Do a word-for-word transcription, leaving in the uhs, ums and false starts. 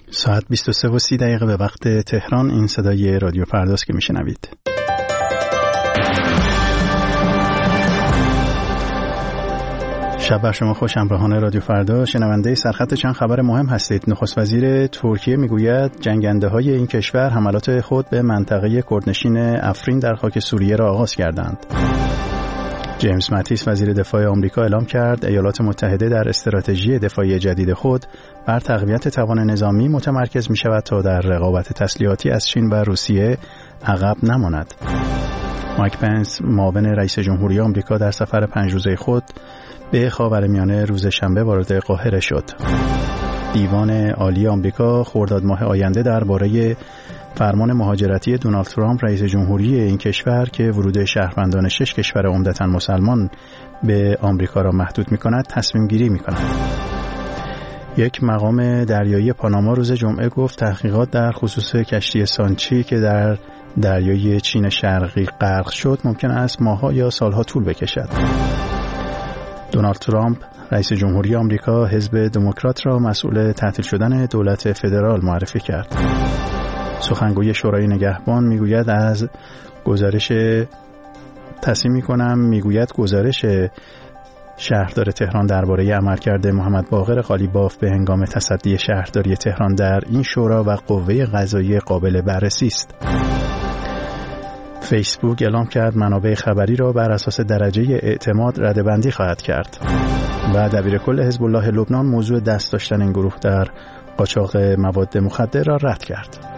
ساعت بیست و سه و سی دقیقه به وقت تهران. این صدای رادیو فرداست که میشنوید. شب بر شما خوش. همراهان رادیو فردا، شنونده سرخط چند خبر مهم هستید. نخست وزیر ترکیه میگوید جنگنده های این کشور حملات خود به منطقه کردنشین افرین در خاک سوریه را آغاز کردند. جیمز ماتیس وزیر دفاع آمریکا اعلام کرد ایالات متحده در استراتژی دفاعی جدید خود بر تقویت توان نظامی متمرکز می شود تا در رقابت تسلیحاتی از چین و روسیه عقب نماند. مایک پنس معاون رئیس جمهوری آمریکا در سفر پنج روزه خود به خاورمیانه روز شنبه وارد قاهره شد. دیوان عالی آمریکا خرداد ماه آینده درباره فرمان مهاجرتی دونالد ترامپ رئیس جمهوری این کشور که ورود شهروندان شش کشور عمدتاً مسلمان به آمریکا را محدود می‌کند تصمیم گیری می‌کند. یک مقام دریایی پاناما روز جمعه گفت تحقیقات در خصوص کشتی سانچی که در دریای چین شرقی غرق شد ممکن است ماه‌ها یا سال‌ها طول بکشد. دونالد ترامپ رئیس جمهوری آمریکا حزب دموکرات را مسئول تعطیل شدن دولت فدرال معرفی کرد. سخنگوی شورای نگهبان میگوید از گزارش تصمیم میکنم میگوید گزارش شهردار تهران درباره عملکرد محمد باقر قالیباف به هنگام تصدی شهرداری تهران در این شورا و قوه قضاییه قابل بررسی است. فیسبوک اعلام کرد منابع خبری را بر اساس درجه اعتماد رده‌بندی خواهد کرد و دبیرکل حزب الله لبنان موضوع دست داشتن این گروه در قاچاق مواد مخدر را رد کرد.